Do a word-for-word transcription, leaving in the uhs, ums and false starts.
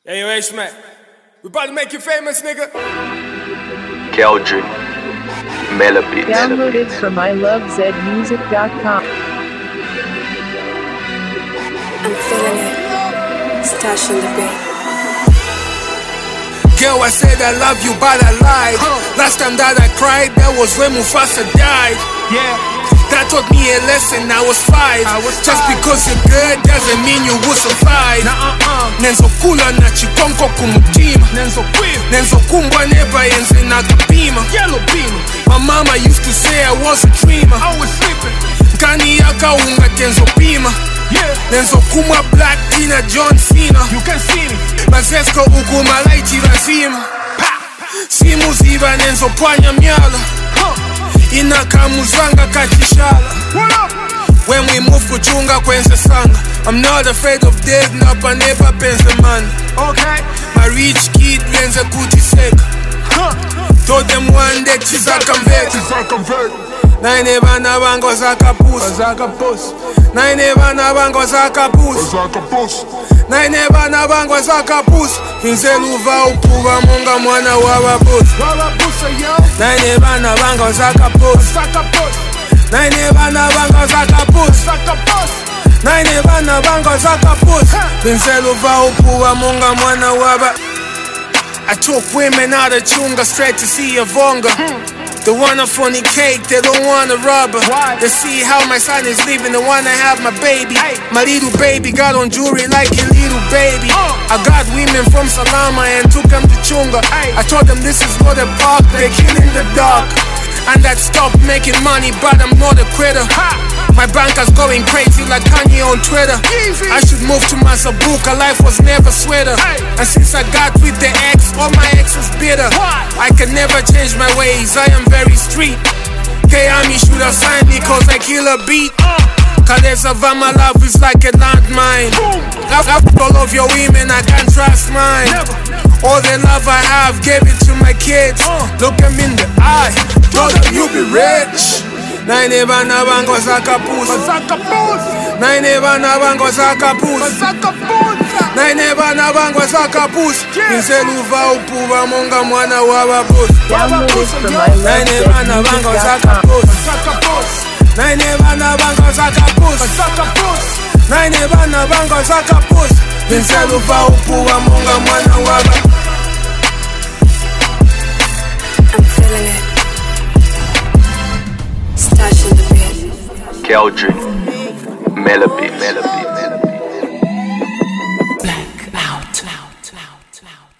Hey, yo, H-Mac, we about to make you famous, nigga. Keldrick, Melabit. Downloaded from I love zed music dot com. I'm feeling it. Stash in the bed. Girl, I said I love you, but I lied. Last time that I cried, that was when Mufasa died. Yeah. That taught me a lesson, I was five. I was Just five. because you're good doesn't mean you will survive. Nuh-uh-uh. Nenzokula na chikonko kumutima. Nenzokwila. Nenzokumbwa neba yenze na kapima. Yellow beam. My mama used to say I was a dreamer. I was sleeping. Nkani yaka unga tenzopima. Yeah. Nenzokumwa black tina John Cena. You can see me. Bazesko ukuma laiti lazima. Simu ziva nenzopwanya myala. Huh. Inakamuzanga kachishala. What up? When we move kuchunga kwenze sanga. I'm not afraid of death, napa never pense man. Okay. My rich kid lenze kutiseka. Huh. Told them one day chisaka mveka. Chisaka mveka. Naine bana bango zaka pusi. Zaka pusi. Naine bana bango zaka pusi. Zaka pusi. Naine bana bango zaka pusi. Finzeluva ukuva munga mwana wa pusi. Wala pusa yo. Naine bana bango zaka pusi. Zaka pusi. Naine bana bango zaka pusi. Zaka pusi. Naine bana bango zaka pusi. Finzeluva ukuva munga mwana wa. I took women out of chunga straight to see a vonga. They want a funny cake, they don't want a rubber. Why? They see how my son is living, they wanna have my baby. Hey. My little baby got on jewelry like a little baby. Uh. I got women from Salama and took them to Chunga. Hey. I told them this is not a park, they kill in the dark. And that stopped making money, but I'm not a quitter. Ha. My banker's going crazy like Kanye on Twitter. Easy. I should move to Masabuka, life was never sweeter. Hey. And since I got with the ex, all my exes bitter. Why? I can never change my ways, I am very street. K-Ami should have signed me cause I kill a beat. Uh. Kalesa my love is like a landmine. Boom. After all of your women, I can't trust mine. Never. All the love I have, gave it to my kids. Uh. Look them in the eye, told them you be rich. Naine bana bango zaka pusi. Zaka pusi. Naine bana bango zaka pusi. Zaka pusi. Naine bana bango zaka pusi. Yeah. Finzeluva ukuva munga mwana wa pusi. Downloaded from I love Naine zed bana music bango dot zaka com. pusi. Zaka pusi. Naine bana bango zaka pusi. Zaka pusi. Naine bana bango zaka pusi. Finzeluva ukuva munga mwana wa. I'm feeling it. Stash in the bed. Keldrick, Melabit. Melabit. Black out, out, out, out.